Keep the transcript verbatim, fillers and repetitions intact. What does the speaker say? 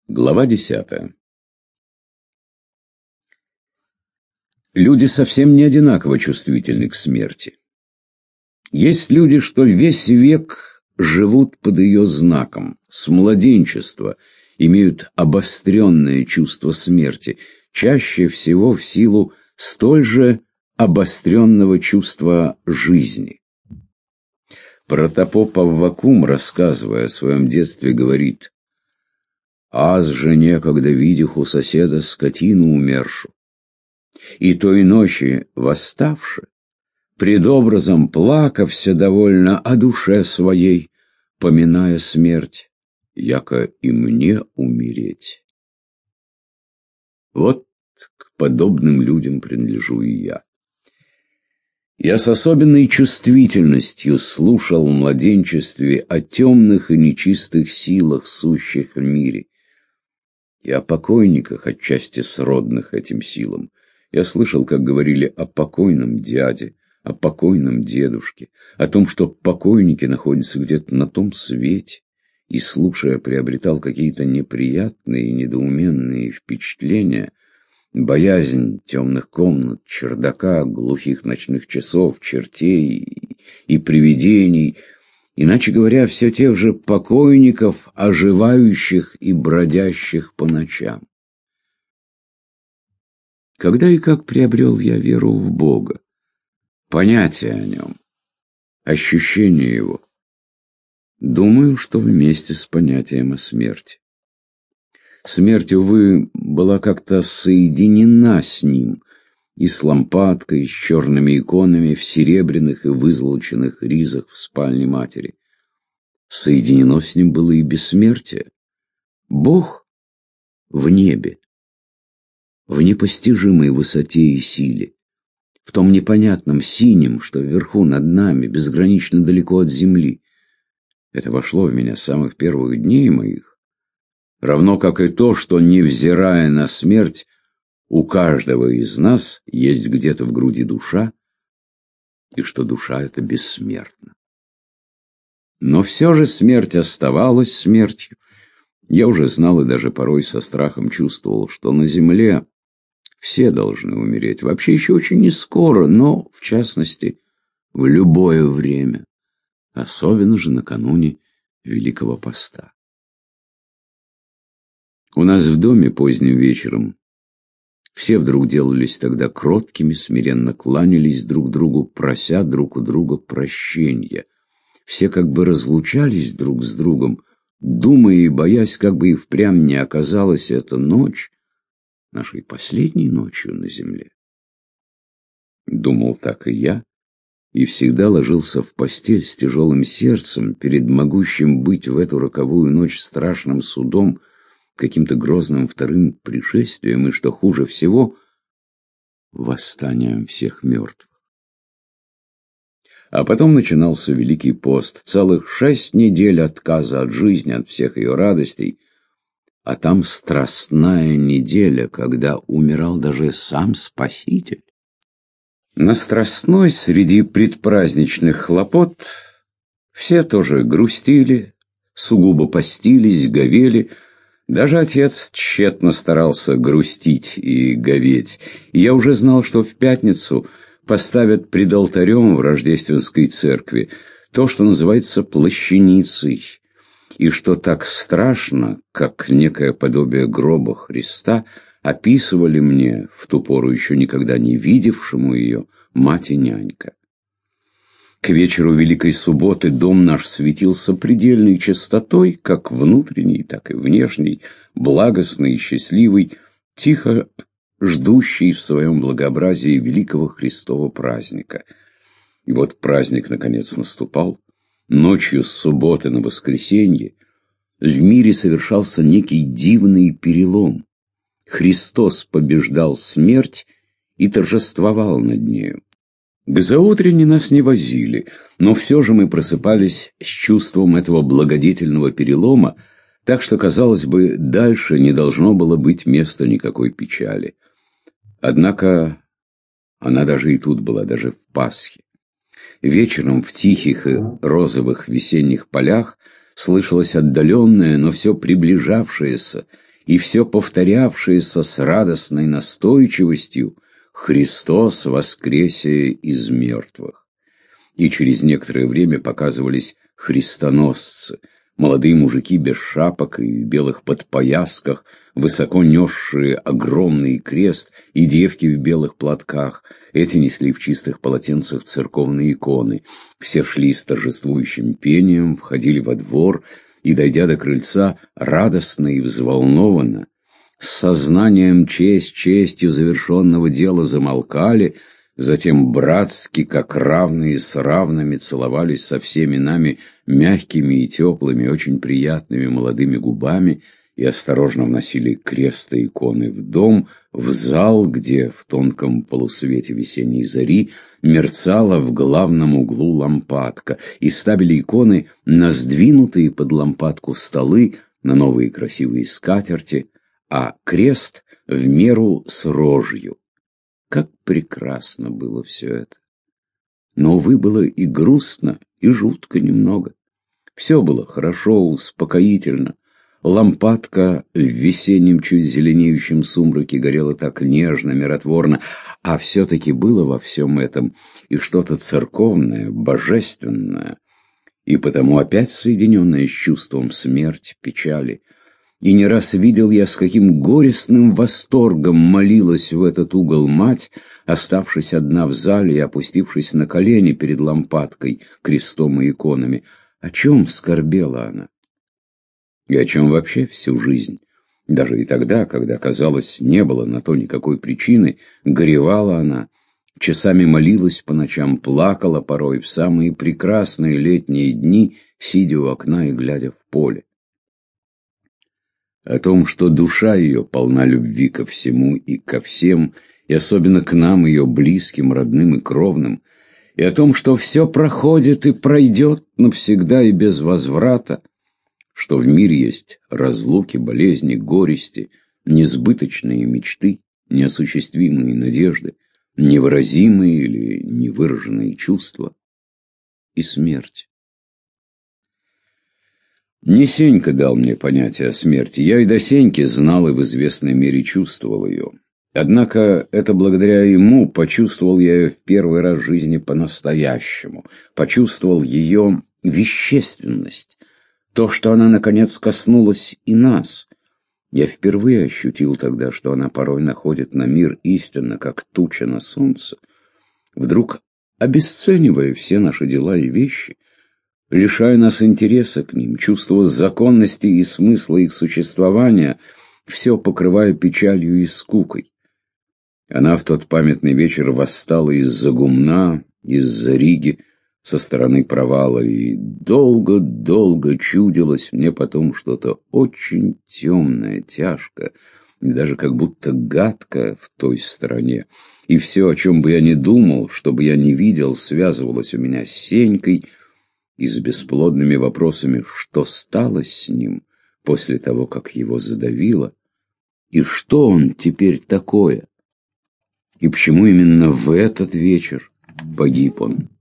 Глава десятая. Люди совсем не одинаково чувствительны к смерти. Есть люди, что весь век живут под ее знаком, с младенчества имеют обостренное чувство смерти, чаще всего в силу столь же обостренного чувства жизни. Протопоп Аввакум, рассказывая о своем детстве, говорит: «Аз же некогда видях у соседа скотину умершу, и той ночи восставши, пред образом плакався довольно о душе своей, поминая смерть, яко и мне умереть». Вот к подобным людям принадлежу и я. Я с особенной чувствительностью слушал в младенчестве о темных и нечистых силах, сущих в мире, и о покойниках, отчасти сродных этим силам. Я слышал, как говорили о покойном дяде, о покойном дедушке, о том, что покойники находятся где-то на том свете, и, слушая, приобретал какие-то неприятные и недоуменные впечатления, боязнь темных комнат, чердака, глухих ночных часов, чертей и привидений, иначе говоря, все тех же покойников, оживающих и бродящих по ночам. Когда и как приобрел я веру в Бога, понятие о нем, ощущение его? Думаю, что вместе с понятием о смерти. Смерть, увы, была как-то соединена с ним, и с лампадкой, и с черными иконами в серебряных и вызолоченных ризах в спальне матери. Соединено с ним было и бессмертие. Бог в небе, в непостижимой высоте и силе, в том непонятном синем, что вверху над нами, безгранично далеко от земли. Это вошло в меня с самых первых дней моих, равно как и то, что, невзирая на смерть, у каждого из нас есть где-то в груди душа, и что душа эта бессмертна. Но все же смерть оставалась смертью. Я уже знал и даже порой со страхом чувствовал, что на земле все должны умереть. Вообще еще очень не скоро, но, в частности, в любое время. Особенно же накануне Великого Поста. У нас в доме поздним вечером все вдруг делались тогда кроткими, смиренно кланялись друг другу, прося друг у друга прощения. Все как бы разлучались друг с другом, думая и боясь, как бы и впрямь не оказалась эта ночь нашей последней ночью на земле. Думал так и я, и всегда ложился в постель с тяжелым сердцем перед могущим быть в эту роковую ночь страшным судом, каким-то грозным вторым пришествием, и, что хуже всего, восстанием всех мертвых. А потом начинался Великий пост, целых шесть недель отказа от жизни, от всех ее радостей, а там страстная неделя, когда умирал даже сам Спаситель. На страстной, среди предпраздничных хлопот, все тоже грустили, сугубо постились, говели. Даже отец тщетно старался грустить и говеть. И я уже знал, что в пятницу поставят пред алтарем в Рождественской церкви то, что называется плащаницей, и что так страшно, как некое подобие гроба Христа, описывали мне, в ту пору еще никогда не видевшему ее, мать и нянька. К вечеру Великой Субботы дом наш светился предельной чистотой, как внутренней, так и внешней, благостный и счастливый, тихо ждущий в своем благообразии великого Христова праздника. И вот праздник наконец наступал. Ночью с субботы на воскресенье в мире совершался некий дивный перелом. Христос побеждал смерть и торжествовал над нею. К заутренне нас не возили, но все же мы просыпались с чувством этого благодетельного перелома, так что, казалось бы, дальше не должно было быть места никакой печали. Однако она даже и тут была, даже в Пасхе. Вечером в тихих и розовых весенних полях слышалось отдаленное, но все приближавшееся и все повторявшееся с радостной настойчивостью: «Христос воскресе из мертвых». И через некоторое время показывались христоносцы, молодые мужики без шапок и в белых подпоясках, высоко несшие огромный крест, и девки в белых платках. Эти несли в чистых полотенцах церковные иконы. Все шли с торжествующим пением, входили во двор и, дойдя до крыльца, радостно и взволнованно, с сознанием честь честью завершенного дела замолкали, затем братски, как равные с равными, целовались со всеми нами мягкими и теплыми, очень приятными молодыми губами и осторожно вносили крест и иконы в дом, в зал, где в тонком полусвете весенней зари мерцала в главном углу лампадка, и ставили иконы на сдвинутые под лампадку столы, на новые красивые скатерти, а крест в меру с рожью. Как прекрасно было все это! Но, увы, было и грустно, и жутко немного. Все было хорошо, успокоительно. Лампадка в весеннем чуть зеленеющем сумраке горела так нежно, миротворно, а все-таки было во всем этом и что-то церковное, божественное, и потому опять соединенное с чувством смерти, печали. И не раз видел я, с каким горестным восторгом молилась в этот угол мать, оставшись одна в зале и опустившись на колени перед лампадкой, крестом и иконами. О чем скорбела она? И о чем вообще всю жизнь? Даже и тогда, когда, казалось, не было на то никакой причины, горевала она, часами молилась по ночам, плакала порой в самые прекрасные летние дни, сидя у окна и глядя в поле. О том, что душа ее полна любви ко всему и ко всем, и особенно к нам, ее близким, родным и кровным, и о том, что все проходит и пройдет навсегда и без возврата, что в мире есть разлуки, болезни, горести, несбыточные мечты, неосуществимые надежды, невыразимые или невыраженные чувства и смерть. Не Сенька дал мне понятие о смерти, я и до Сеньки знал и в известной мере чувствовал ее. Однако это благодаря ему почувствовал я ее в первый раз в жизни по-настоящему, почувствовал ее вещественность, то, что она, наконец, коснулась и нас. Я впервые ощутил тогда, что она порой находит на мир истинно, как туча на солнце, вдруг обесценивая все наши дела и вещи, лишая нас интереса к ним, чувства законности и смысла их существования, все покрывая печалью и скукой. Она в тот памятный вечер восстала из-за гумна, из-за Риги, со стороны провала, и долго-долго чудилось мне потом что-то очень темное, тяжкое, и даже как будто гадкое в той стороне. И все, о чем бы я ни думал, что бы я ни видел, связывалось у меня с Сенькой и с бесплодными вопросами, что стало с ним после того, как его задавило, и что он теперь такое, и почему именно в этот вечер погиб он.